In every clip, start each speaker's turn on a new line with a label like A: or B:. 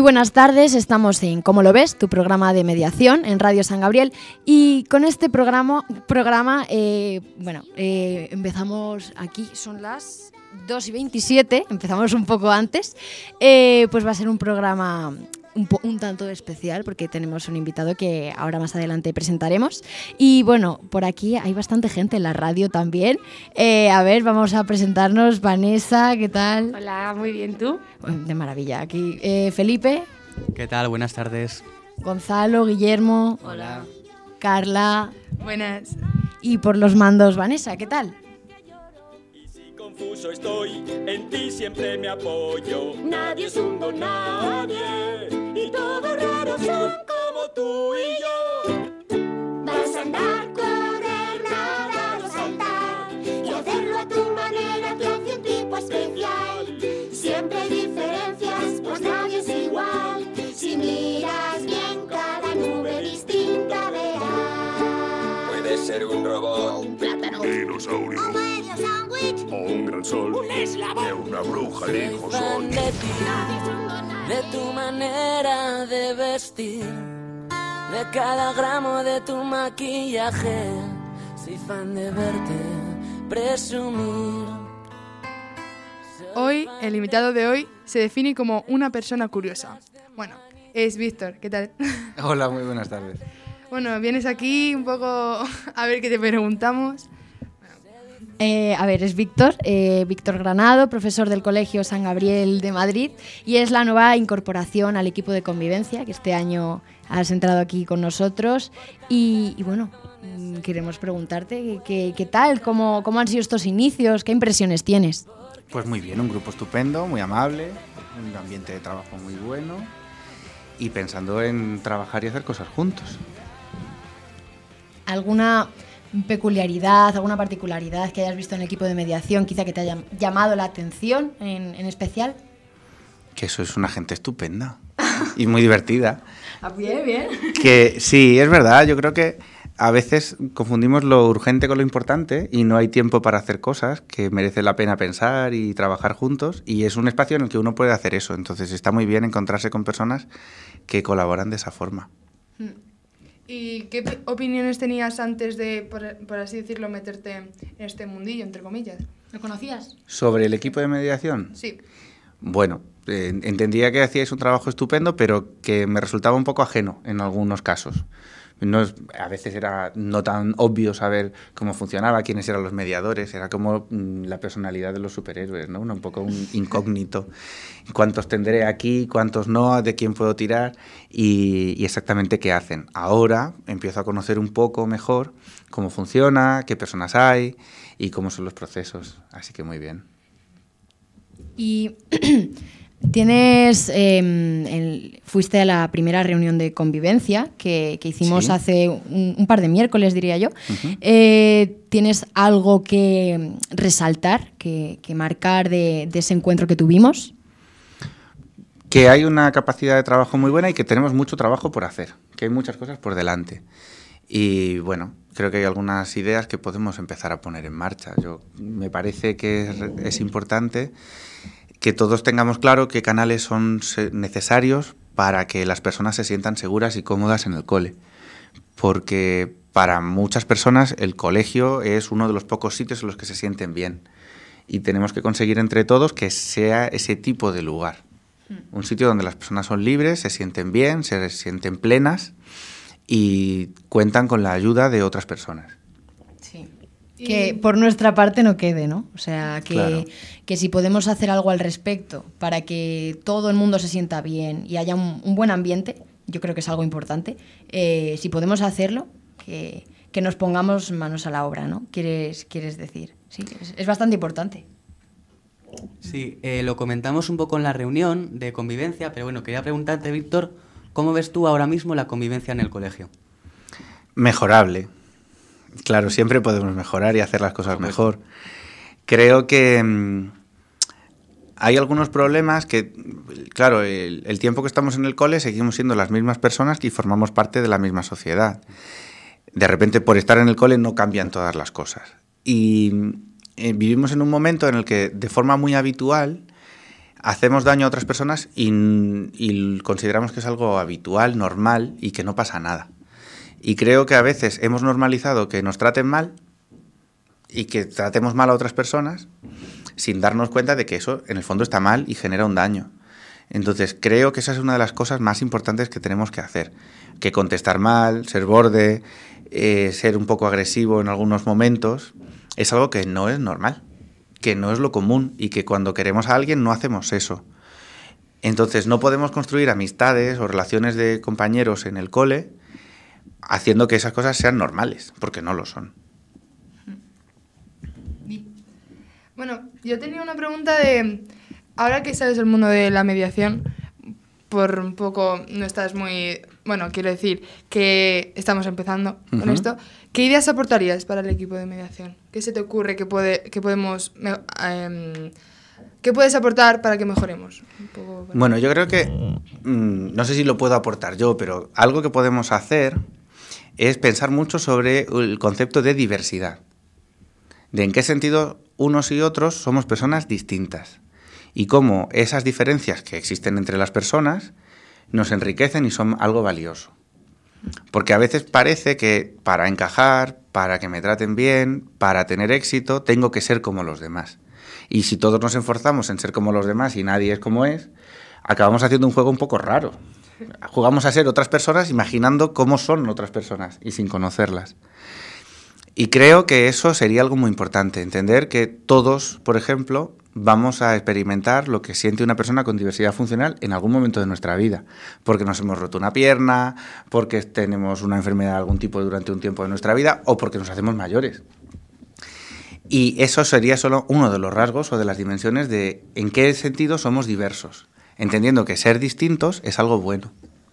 A: buenas tardes, estamos en ¿Cómo lo ves?, tu programa de mediación en Radio San Gabriel, y con este programa empezamos aquí, son las 2:27, empezamos un poco antes, pues va a ser un programa un tanto especial porque tenemos un invitado que ahora más adelante presentaremos. Y bueno, por aquí hay bastante gente en la radio también. A ver, vamos a presentarnos. Vanessa, ¿qué tal?
B: Hola, muy bien, ¿tú?
A: De maravilla. Aquí Felipe.
C: ¿Qué tal? Buenas tardes.
A: Gonzalo, Guillermo.
C: Hola.
A: Carla.
B: Buenas.
A: Y por los mandos, Vanessa, ¿qué tal?
D: Confuso estoy, en ti siempre me apoyo. Nadie es un don nadie, y todos raros son como tú y yo.
E: Vas a andar, correr, nadar o saltar, y hacerlo a tu manera te hace un tipo especial. Siempre hay diferencias, pues nadie es igual. Si miras bien, cada nube distinta verás.
D: Puede ser un robot,
E: Un plátano,
F: dinosaurio,
E: un medio sándwich,
F: o un gran sol,
E: un eslabón.
F: de una bruja el hijo soy.
E: Nadie es un don nadie.
G: De tu manera de vestir, de cada gramo de tu maquillaje, soy fan de verte presumir.
B: Hoy, el invitado de hoy se define como una persona curiosa. Bueno, es Víctor, ¿qué tal?
C: Hola, muy buenas tardes.
B: Bueno, vienes aquí un poco a ver qué te preguntamos.
A: A ver, es Víctor Granado, profesor del Colegio San Gabriel de Madrid, y es la nueva incorporación al equipo de convivencia, que este año has entrado aquí con nosotros. Y bueno, queremos preguntarte qué tal, cómo han sido estos inicios, qué impresiones tienes.
C: Pues muy bien, un grupo estupendo, muy amable, un ambiente de trabajo muy bueno y pensando en trabajar y hacer cosas juntos.
A: ¿Alguna peculiaridad, alguna particularidad que hayas visto en el equipo de mediación, quizá que te haya llamado la atención en especial?
C: Que eso es una gente estupenda y muy divertida.
A: Bien.
C: Que sí, es verdad, yo creo que a veces confundimos lo urgente con lo importante y no hay tiempo para hacer cosas que merece la pena pensar y trabajar juntos, y es un espacio en el que uno puede hacer eso, entonces está muy bien encontrarse con personas que colaboran de esa forma.
B: ¿Y qué opiniones tenías antes de, por así decirlo, meterte en este mundillo, entre comillas?
A: ¿Lo conocías?
C: ¿Sobre el equipo de mediación?
B: Sí.
C: Bueno, entendía que hacíais un trabajo estupendo, pero que me resultaba un poco ajeno en algunos casos. A veces era no tan obvio saber cómo funcionaba, quiénes eran los mediadores, era como la personalidad de los superhéroes, ¿no? Un poco un incógnito. ¿Cuántos tendré aquí? ¿Cuántos no? ¿De quién puedo tirar? Y exactamente qué hacen. Ahora empiezo a conocer un poco mejor cómo funciona, qué personas hay y cómo son los procesos. Así que muy bien.
A: Y fuiste a la primera reunión de convivencia que hicimos,
C: sí,
A: hace un par de miércoles, diría yo.
C: Uh-huh.
A: ¿Tienes algo que resaltar, que marcar de ese encuentro que tuvimos?
C: Que hay una capacidad de trabajo muy buena y que tenemos mucho trabajo por hacer, que hay muchas cosas por delante. Y bueno, creo que hay algunas ideas que podemos empezar a poner en marcha. Me parece que es importante que todos tengamos claro qué canales son necesarios para que las personas se sientan seguras y cómodas en el cole. Porque para muchas personas el colegio es uno de los pocos sitios en los que se sienten bien. Y tenemos que conseguir entre todos que sea ese tipo de lugar. Un sitio donde las personas son libres, se sienten bien, se sienten plenas y cuentan con la ayuda de otras personas.
A: Sí. Que por nuestra parte no quede, ¿no? O sea,
C: Claro.
A: que si podemos hacer algo al respecto para que todo el mundo se sienta bien y haya un buen ambiente, yo creo que es algo importante. Si podemos hacerlo, que nos pongamos manos a la obra, ¿no? ¿Quieres decir? Sí, es bastante importante.
H: Sí, lo comentamos un poco en la reunión de convivencia, pero bueno, quería preguntarte, Víctor, ¿cómo ves tú ahora mismo la convivencia en el colegio?
C: Mejorable. Claro, siempre podemos mejorar y hacer las cosas mejor. Creo que hay algunos problemas que, claro, el tiempo que estamos en el cole seguimos siendo las mismas personas y formamos parte de la misma sociedad. De repente, por estar en el cole no cambian todas las cosas. Y vivimos en un momento en el que, de forma muy habitual, hacemos daño a otras personas y consideramos que es algo habitual, normal y que no pasa nada. Y creo que a veces hemos normalizado que nos traten mal y que tratemos mal a otras personas sin darnos cuenta de que eso en el fondo está mal y genera un daño. Entonces creo que esa es una de las cosas más importantes que tenemos que hacer, que contestar mal, ser borde, ser un poco agresivo en algunos momentos, es algo que no es normal, que no es lo común y que cuando queremos a alguien no hacemos eso. Entonces no podemos construir amistades o relaciones de compañeros en el cole haciendo que esas cosas sean normales, porque no lo son.
B: Bueno, yo tenía una pregunta de, ahora que sabes el mundo de la mediación, por un poco no estás muy, bueno, quiero decir que estamos empezando con esto, ¿qué ideas aportarías para el equipo de mediación? ¿Qué se te ocurre que puedes aportar para que mejoremos? Un poco,
C: Bueno, yo creo que, no sé si lo puedo aportar yo, pero algo que podemos hacer es pensar mucho sobre el concepto de diversidad. De en qué sentido unos y otros somos personas distintas. Y cómo esas diferencias que existen entre las personas nos enriquecen y son algo valioso. Porque a veces parece que para encajar, para que me traten bien, para tener éxito, tengo que ser como los demás. Y si todos nos esforzamos en ser como los demás y nadie es como es, acabamos haciendo un juego un poco raro. Jugamos a ser otras personas imaginando cómo son otras personas y sin conocerlas. Y creo que eso sería algo muy importante, entender que todos, por ejemplo, vamos a experimentar lo que siente una persona con diversidad funcional en algún momento de nuestra vida, porque nos hemos roto una pierna, porque tenemos una enfermedad de algún tipo durante un tiempo de nuestra vida o porque nos hacemos mayores. Y eso sería solo uno de los rasgos o de las dimensiones de en qué sentido somos diversos, entendiendo que ser distintos es algo bueno.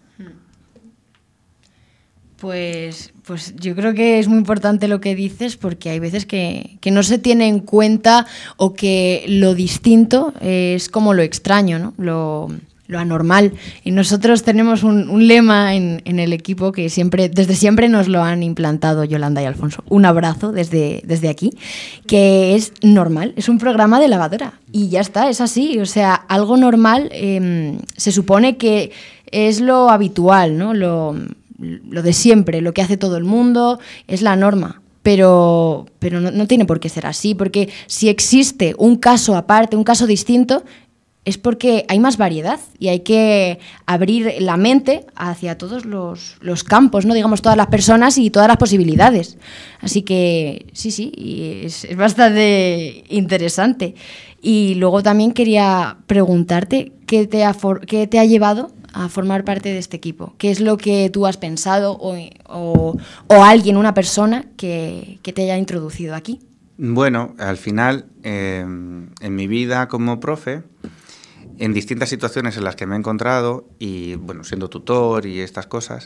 A: Pues yo creo que es muy importante lo que dices, porque hay veces que no se tiene en cuenta o que lo distinto es como lo extraño, ¿no? Lo anormal. Y nosotros tenemos un lema en el equipo que desde siempre nos lo han implantado Yolanda y Alfonso. Un abrazo desde aquí, que es normal. Es un programa de lavadora y ya está, es así. O sea, algo normal se supone que es lo habitual, ¿no? Lo de siempre, lo que hace todo el mundo, es la norma. Pero no tiene por qué ser así, porque si existe un caso aparte, un caso distinto, es porque hay más variedad y hay que abrir la mente hacia todos los campos, ¿no? Digamos, todas las personas y todas las posibilidades. Así que sí, y es bastante interesante. Y luego también quería preguntarte qué te ha llevado a formar parte de este equipo. ¿Qué es lo que tú has pensado o alguien, una persona que te haya introducido aquí?
C: Bueno, al final, en mi vida como profe, en distintas situaciones en las que me he encontrado y, bueno, siendo tutor y estas cosas,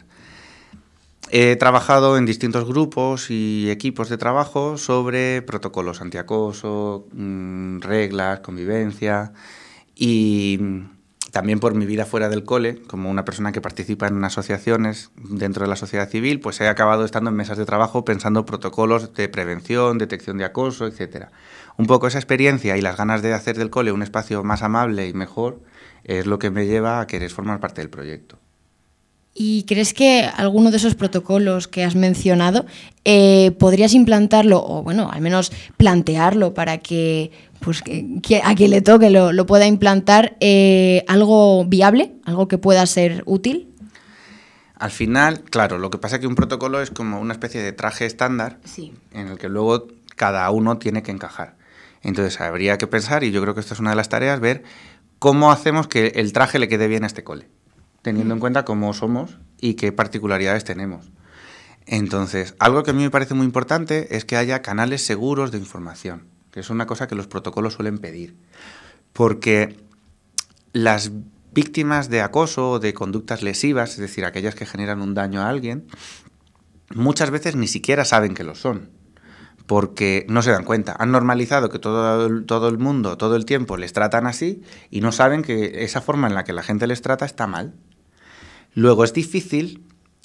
C: he trabajado en distintos grupos y equipos de trabajo sobre protocolos antiacoso, reglas, convivencia y también por mi vida fuera del cole, como una persona que participa en asociaciones dentro de la sociedad civil, pues he acabado estando en mesas de trabajo pensando protocolos de prevención, detección de acoso, etcétera. Un poco esa experiencia y las ganas de hacer del cole un espacio más amable y mejor es lo que me lleva a querer formar parte del proyecto.
A: ¿Y crees que alguno de esos protocolos que has mencionado podrías implantarlo o, bueno, al menos plantearlo para que a quien le toque lo pueda implantar, algo viable, algo que pueda ser útil?
C: Al final, claro, lo que pasa es que un protocolo es como una especie de traje estándar, sí, en el que luego cada uno tiene que encajar. Entonces habría que pensar, y yo creo que esta es una de las tareas, ver cómo hacemos que el traje le quede bien a este cole, teniendo en cuenta cómo somos y qué particularidades tenemos. Entonces, algo que a mí me parece muy importante es que haya canales seguros de información, que es una cosa que los protocolos suelen pedir. Porque las víctimas de acoso o de conductas lesivas, es decir, aquellas que generan un daño a alguien, muchas veces ni siquiera saben que lo son, porque no se dan cuenta. Han normalizado que todo el mundo, todo el tiempo, les tratan así y no saben que esa forma en la que la gente les trata está mal. Luego es difícil,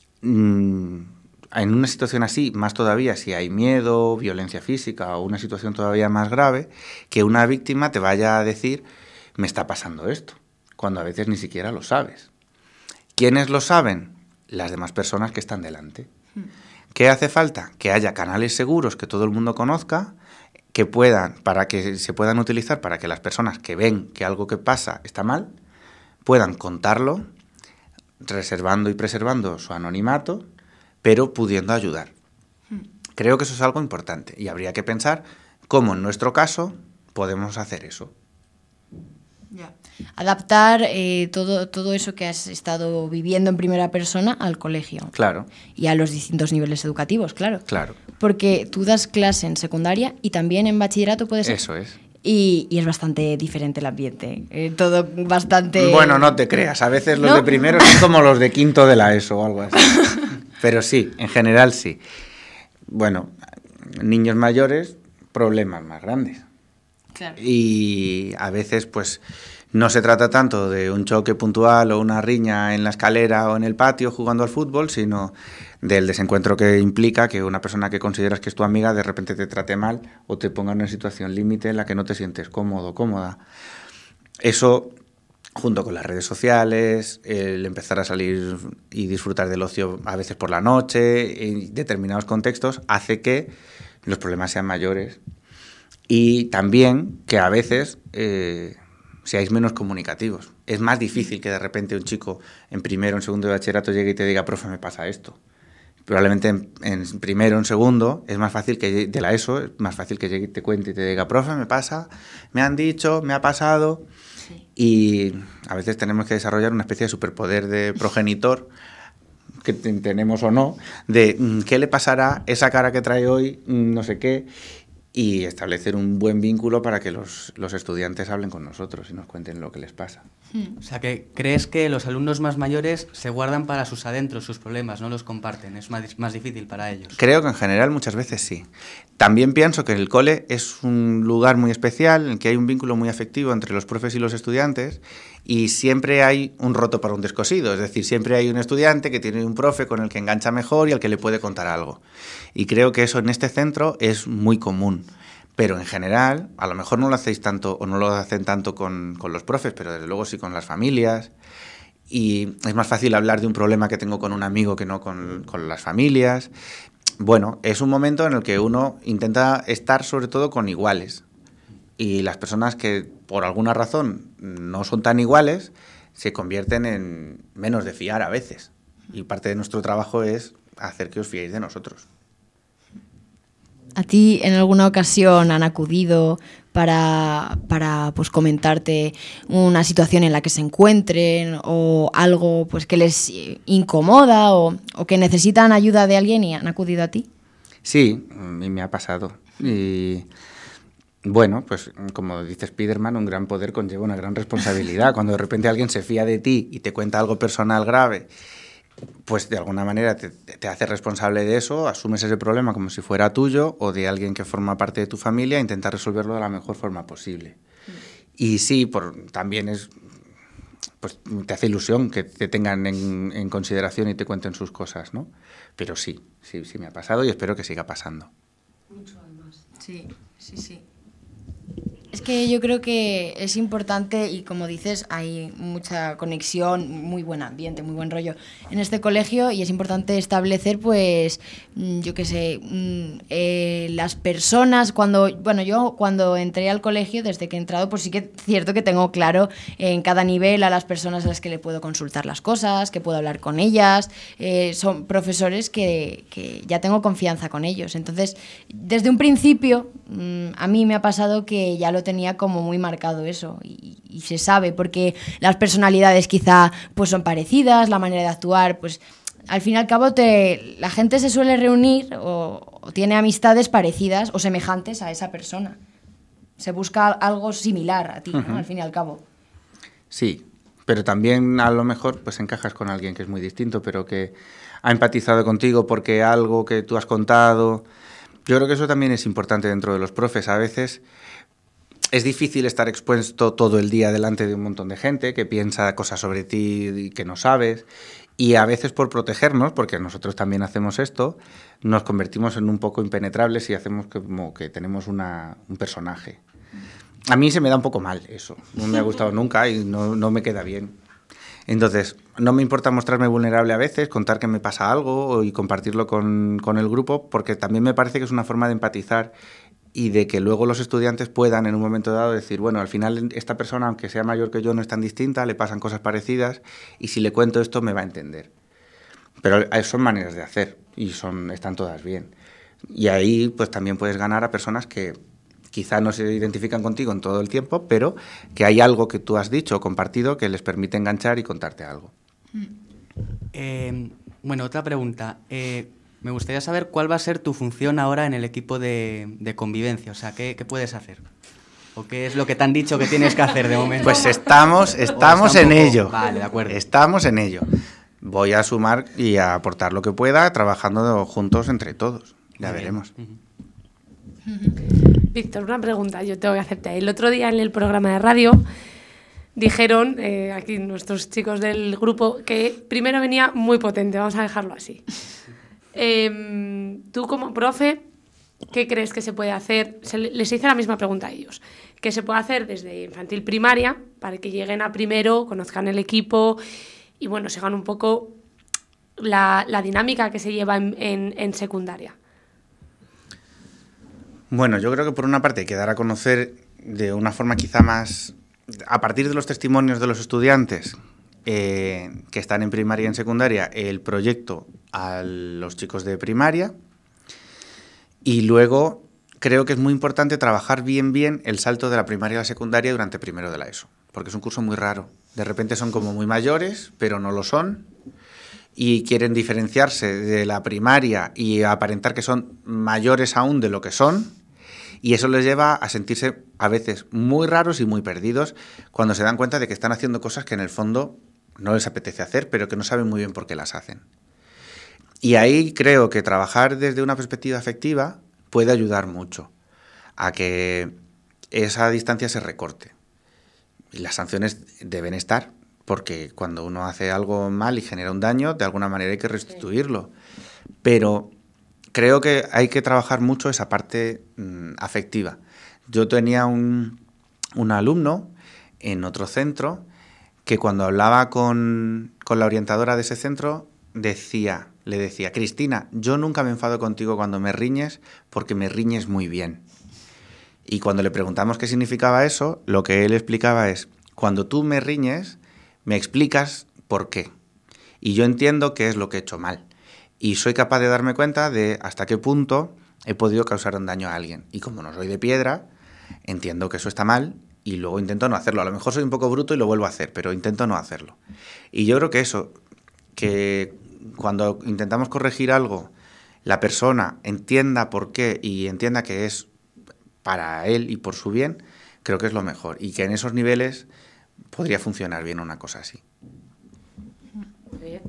C: en una situación así, más todavía si hay miedo, violencia física o una situación todavía más grave, que una víctima te vaya a decir me está pasando esto, cuando a veces ni siquiera lo sabes. ¿Quiénes lo saben? Las demás personas que están delante. ¿Qué hace falta? Que haya canales seguros que todo el mundo conozca, para que se puedan utilizar para que las personas que ven que algo que pasa está mal, puedan contarlo, reservando y preservando su anonimato, pero pudiendo ayudar. Creo que eso es algo importante y habría que pensar cómo en nuestro caso podemos hacer eso.
A: Ya. Adaptar todo eso que has estado viviendo en primera persona al colegio.
C: Claro.
A: Y a los distintos niveles educativos, claro.
C: Claro.
A: Porque tú das clase en secundaria y también en bachillerato puede ser.
C: Eso es.
A: Y es bastante diferente el ambiente. Todo bastante...
C: Bueno, no te creas. A veces los
A: ¿No?
C: de primero son como los de quinto de la ESO o algo así. Pero sí, en general sí. Bueno, niños mayores, problemas más grandes.
A: Claro.
C: Y a veces, pues, no se trata tanto de un choque puntual o una riña en la escalera o en el patio jugando al fútbol, sino del desencuentro que implica que una persona que consideras que es tu amiga de repente te trate mal o te ponga en una situación límite en la que no te sientes cómodo o cómoda. Eso, junto con las redes sociales, el empezar a salir y disfrutar del ocio a veces por la noche, en determinados contextos, hace que los problemas sean mayores. Y también que a veces seáis menos comunicativos. Es más difícil que de repente un chico en primero o en segundo de bachillerato llegue y te diga, profe, me pasa esto. Probablemente en primero o en segundo es más fácil que de la ESO, es más fácil que llegue y te cuente y te diga, profe, me pasa, me han dicho, me ha pasado. Sí. Y a veces tenemos que desarrollar una especie de superpoder de progenitor, que tenemos o no, de qué le pasará, esa cara que trae hoy, no sé qué, y establecer un buen vínculo para que los estudiantes hablen con nosotros y nos cuenten lo que les pasa.
H: O sea, que ¿crees que los alumnos más mayores se guardan para sus adentros, sus problemas, no los comparten? ¿Es más difícil para ellos?
C: Creo que en general muchas veces sí. También pienso que el cole es un lugar muy especial en el que hay un vínculo muy afectivo entre los profes y los estudiantes y siempre hay un roto para un descosido. Es decir, siempre hay un estudiante que tiene un profe con el que engancha mejor y al que le puede contar algo. Y creo que eso en este centro es muy común. Pero en general, a lo mejor no lo hacéis tanto o no lo hacen tanto con los profes, pero desde luego sí con las familias. Y es más fácil hablar de un problema que tengo con un amigo que no con las familias. Bueno, es un momento en el que uno intenta estar sobre todo con iguales. Y las personas que por alguna razón no son tan iguales se convierten en menos de fiar a veces. Y parte de nuestro trabajo es hacer que os fiéis de nosotros.
A: ¿A ti en alguna ocasión han acudido para pues comentarte una situación en la que se encuentren o algo pues que les incomoda o que necesitan ayuda de alguien y han acudido a ti?
C: Sí, y me ha pasado. Y bueno, pues como dice Spiderman, un gran poder conlleva una gran responsabilidad. Cuando de repente alguien se fía de ti y te cuenta algo personal grave, pues de alguna manera te hace responsable de eso, asumes ese problema como si fuera tuyo o de alguien que forma parte de tu familia e intentar resolverlo de la mejor forma posible. Y sí, también pues te hace ilusión que te tengan en consideración y te cuenten sus cosas, ¿no? Pero sí me ha pasado y espero que siga pasando.
A: Mucho además. Sí. Es que yo creo que es importante y como dices, hay mucha conexión, muy buen ambiente, muy buen rollo en este colegio y es importante establecer, pues, yo qué sé, las personas, yo cuando entré al colegio, desde que he entrado, pues sí que es cierto que tengo claro en cada nivel a las personas a las que le puedo consultar las cosas, que puedo hablar con ellas, son profesores que ya tengo confianza con ellos. Entonces, desde un principio, a mí me ha pasado que ya lo tenía como muy marcado eso y se sabe porque las personalidades quizá pues son parecidas, la manera de actuar pues al fin y al cabo la gente se suele reunir o tiene amistades parecidas o semejantes a esa persona, se busca algo similar a ti, ¿no? Al fin y al cabo.
C: Sí, pero también a lo mejor pues encajas con alguien que es muy distinto pero que ha empatizado contigo porque algo que tú has contado. Yo creo que eso también es importante dentro de los profes. A veces es difícil estar expuesto todo el día delante de un montón de gente que piensa cosas sobre ti y que no sabes. Y a veces por protegernos, porque nosotros también hacemos esto, nos convertimos en un poco impenetrables y hacemos como que tenemos un personaje. a mí se me da un poco mal eso. No me ha gustado nunca y no me queda bien. Entonces, no me importa mostrarme vulnerable a veces, contar que me pasa algo y compartirlo con el grupo, porque también me parece que es una forma de empatizar y de que luego los estudiantes puedan en un momento dado decir, bueno, al final esta persona, aunque sea mayor que yo, no es tan distinta, le pasan cosas parecidas y si le cuento esto me va a entender. Pero son maneras de hacer y están todas bien. Y ahí pues también puedes ganar a personas que quizá no se identifican contigo en todo el tiempo, pero que hay algo que tú has dicho o compartido que les permite enganchar y contarte algo.
H: Bueno, otra pregunta. Me gustaría saber cuál va a ser tu función ahora en el equipo de convivencia. O sea, ¿qué puedes hacer? ¿O qué es lo que te han dicho que tienes que hacer de momento?
C: Pues estamos en ello.
H: Vale, de acuerdo.
C: Estamos en ello. Voy a sumar y a aportar lo que pueda, trabajando juntos entre todos. Ya veremos.
I: Víctor, una pregunta yo tengo que hacerte. El otro día en el programa de radio dijeron, aquí nuestros chicos del grupo, que primero venía muy potente, vamos a dejarlo así. Tú como profe, ¿qué crees que se puede hacer? Les hice la misma pregunta a ellos. ¿Qué se puede hacer desde infantil primaria para que lleguen a primero, conozcan el equipo y bueno, sigan un poco la dinámica que se lleva en secundaria?
C: Bueno, yo creo que por una parte hay que dar a conocer de una forma quizá más, a partir de los testimonios de los estudiantes que están en primaria y en secundaria, el proyecto a los chicos de primaria. Y luego creo que es muy importante trabajar bien el salto de la primaria a la secundaria durante primero de la ESO, porque es un curso muy raro. De repente son como muy mayores, pero no lo son, y quieren diferenciarse de la primaria y aparentar que son mayores aún de lo que son. Y eso les lleva a sentirse a veces muy raros y muy perdidos cuando se dan cuenta de que están haciendo cosas que en el fondo no les apetece hacer, pero que no saben muy bien por qué las hacen. Y ahí creo que trabajar desde una perspectiva afectiva puede ayudar mucho a que esa distancia se recorte. Y las sanciones deben estar, porque cuando uno hace algo mal y genera un daño, de alguna manera hay que restituirlo. Pero creo que hay que trabajar mucho esa parte afectiva. Yo tenía un alumno en otro centro que cuando hablaba con la orientadora de ese centro le decía, Cristina, yo nunca me enfado contigo cuando me riñes porque me riñes muy bien. Y cuando le preguntamos qué significaba eso, lo que él explicaba es, cuando tú me riñes, me explicas por qué. Y yo entiendo qué es lo que he hecho mal. Y soy capaz de darme cuenta de hasta qué punto he podido causar un daño a alguien. Y como no soy de piedra, entiendo que eso está mal y luego intento no hacerlo. A lo mejor soy un poco bruto y lo vuelvo a hacer, pero intento no hacerlo. Y yo creo que eso, que cuando intentamos corregir algo, la persona entienda por qué y entienda que es para él y por su bien, creo que es lo mejor. Y que en esos niveles podría funcionar bien una cosa así.
I: Muy bien.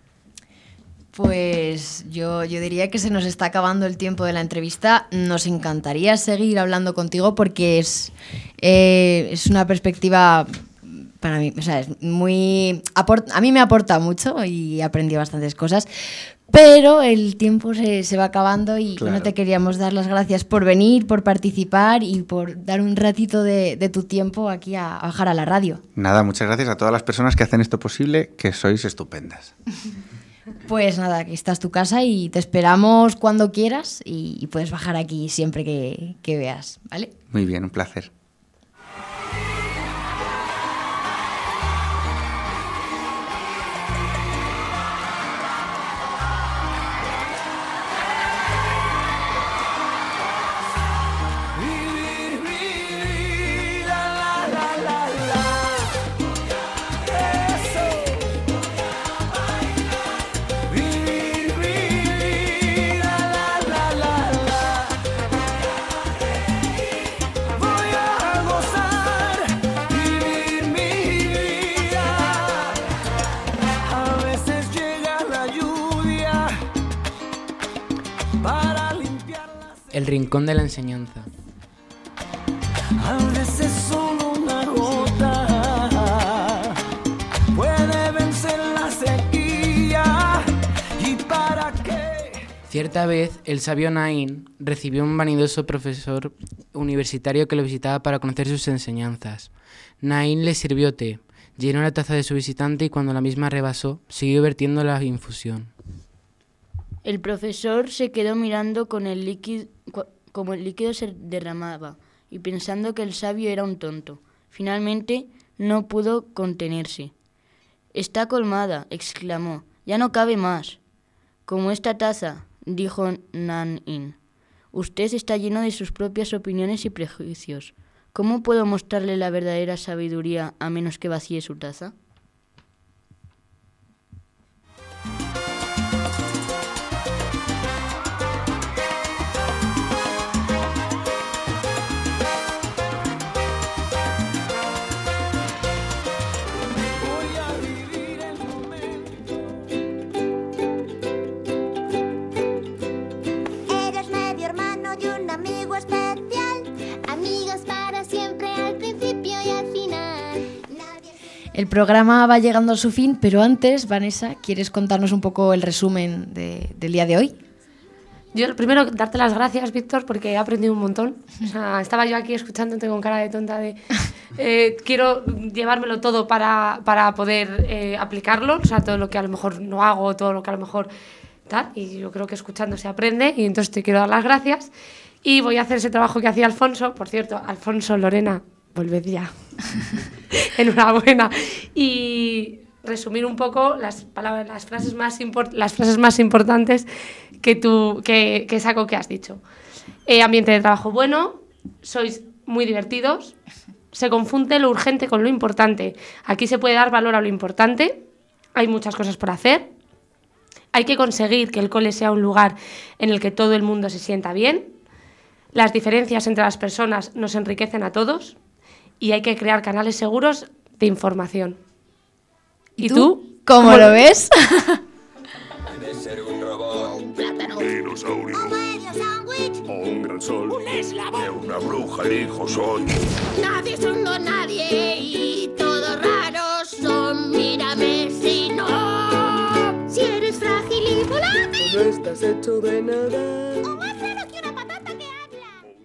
A: Pues yo diría que se nos está acabando el tiempo de la entrevista. Nos encantaría seguir hablando contigo porque es una perspectiva para mí, o sea, es a mí me aporta mucho y aprendí bastantes cosas, pero el tiempo se va acabando y
C: claro.
A: No te queríamos dar las gracias por venir, por participar y por dar un ratito de tu tiempo aquí a bajar a la radio.
C: Nada, muchas gracias a todas las personas que hacen esto posible, que sois estupendas.
A: Pues nada, aquí estás tu casa y te esperamos cuando quieras y puedes bajar aquí siempre que veas, ¿vale?
C: Muy bien, un placer.
J: El rincón de la enseñanza.
G: A veces solo una gota puede vencer la sequía. ¿Y para qué?
J: Cierta vez, el sabio Nain recibió un vanidoso profesor universitario que lo visitaba para conocer sus enseñanzas. Nain le sirvió té, llenó la taza de su visitante y cuando la misma rebasó, siguió vertiendo la infusión.
K: El profesor se quedó mirando como el líquido se derramaba y pensando que el sabio era un tonto. Finalmente, no pudo contenerse. «Está colmada», exclamó. «Ya no cabe más». «Como esta taza», dijo Nain. «Usted está lleno de sus propias opiniones y prejuicios. ¿Cómo puedo mostrarle la verdadera sabiduría a menos que vacíe su taza?»
E: Eres medio hermano de un amigo especial, amigos para siempre al principio y al final.
A: El programa va llegando a su fin, pero antes, Vanessa, ¿quieres contarnos un poco el resumen del día de hoy?
I: Yo lo primero, darte las gracias, Víctor, porque he aprendido un montón. O sea, estaba yo aquí escuchándote con cara de tonta de... quiero llevármelo todo para poder aplicarlo, o sea, todo lo que a lo mejor no hago, todo lo que a lo mejor tal, y yo creo que escuchando se aprende, y entonces te quiero dar las gracias. Y voy a hacer ese trabajo que hacía Alfonso. Por cierto, Alfonso, Lorena, volved ya. Enhorabuena. Y resumir un poco las frases más importantes que saco que has dicho. Ambiente de trabajo bueno, sois muy divertidos, se confunde lo urgente con lo importante. Aquí se puede dar valor a lo importante, hay muchas cosas por hacer, hay que conseguir que el cole sea un lugar en el que todo el mundo se sienta bien, las diferencias entre las personas nos enriquecen a todos y hay que crear canales seguros de información.
A: ¿Y tú? ¿Cómo lo ves?
F: Debe ser un robot,
E: Un plátano,
F: dinosaurio
E: un medio sándwich,
F: o un gran sol.
E: un eslabón.
F: De una bruja el hijo soy.
E: Nadie es un don nadie y todos raros son. Mírame si no. Si eres frágil y volátil,
G: No estás hecho de nada